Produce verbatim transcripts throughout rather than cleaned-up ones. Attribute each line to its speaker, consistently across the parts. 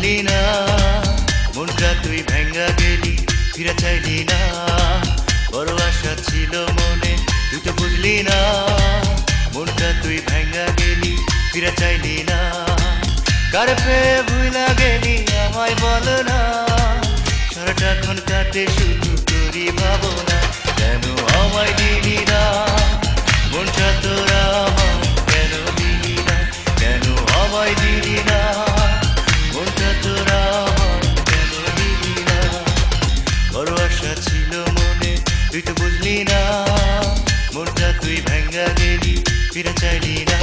Speaker 1: বুঝলি না মনটা তুই ভেঙ্গা গেলি ফিরে চাইলি না বড় আশা ছিল মনে তুই তো বুঝলি না মনটা তুই ভেঙ্গা গেলি ফিরে চাইলি না কার পেয়ে ভুইলা গেলি আমায় বল না সারাটাক্ষণ কাটে শুধু তোরই ভাবনা কেন আমায় দিলি না মনটা তোরা আমায় কেন দিলি না কেন আমায় দিলি না মনটা তোরা আমায় কেন দিলি না বড় আশা ছিল মনে তুই তো বুঝলি না মনটা তুই ভেঙ্গা গেলি ফিরে চাইলি না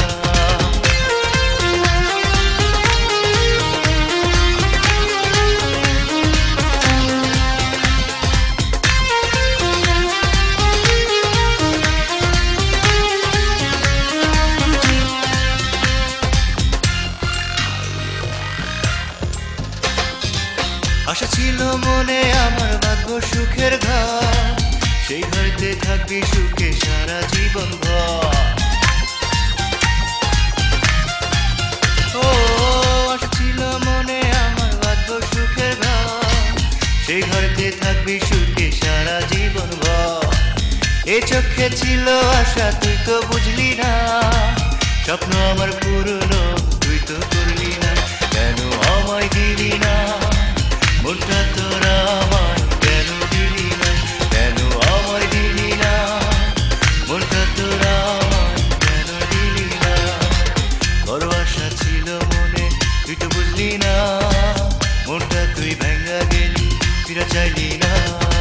Speaker 1: আশা ছিল মনে আমার ভাগ্য সুখের ঘর সেই ঘরেতে থাকবি সুখে সারা জীবন ভর ও আশা ছিল মনে আমার ভাগ্য সুখের ঘর সেই ঘরেতে থাকবি সুখে সারা জীবন ভর এ চোখে ছিল আশা তুই তো বুঝলি না স্বপ্ন আমার পুরনো তুই তো করলি না কেন আমায় দিলি না মনটা তোরা আমায় কেন দিলি না কেন আমায় দিলি না মনটা তোরা আমায় কেন দিলি না বড় আশা ছিল মনে তুই তো বুঝলি না মনটা তুই ভেঙ্গা গেলি ফিরে চাইলি না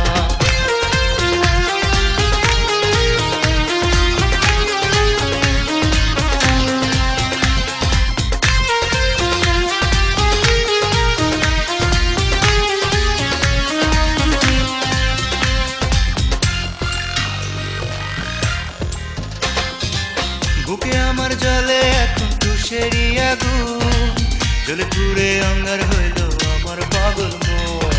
Speaker 1: বুকে আমার জলে এখন তুষেরি আগুন জলে পুড়ে অঙ্গার হইল আমার পাগল মন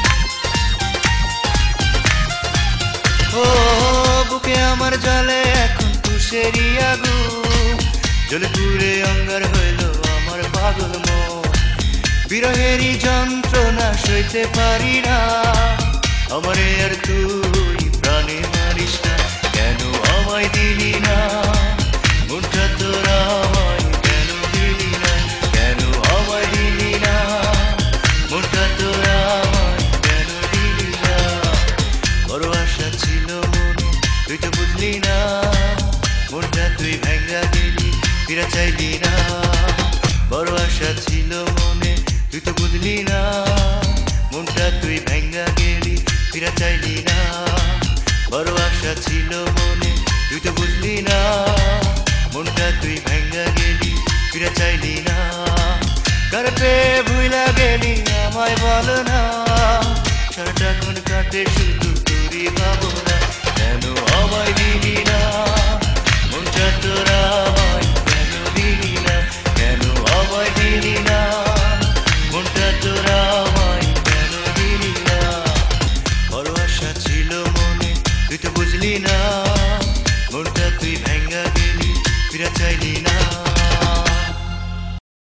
Speaker 1: ও বুকে আমার জলে এখন তুষেরি আগুন জলে পুড়ে অঙ্গার হইল আমার পাগল মন বিরহেরই যন্ত্রণা সইতে পারি না আমারে আর তুই প্রাণে মারিস না কেন আমায় দিলি না মনটা তোরা আমায় কেন দিলি না কেন আমায় দিলি না মনটা তোরা আমায় কেন দিলি না বড় আশা ছিল মনে তুই তো বুঝলি না মনটা তুই ভেঙ্গা গেলি ফিরে চাইলি না বড় আশা ছিল মনে তুই তো বুঝলি না মনটা তুই ভেঙ্গা গেলি ফিরে চাইলি না বড় আশা ছিল মনে তুই তো বুঝলি না মনটা তুই ভেঙ্গা গেলি ফিরে চাইলি না কার পেয়ে ভুইলা গেলি আমায় বল না সারাটাক্ষণ কাটে শুধু তোরই ভাবনা কেন আমায় দিলি না মনটা তোরা আমায় কেন দিলি না কেন আমায় দিলি না মনটা তোরা আমায় কেন দিলি না বড় আশা ছিল মনে তুই তো বুঝলি না মনটা তুই ভেঙ্গা গেলি ফিরে চাইলি না।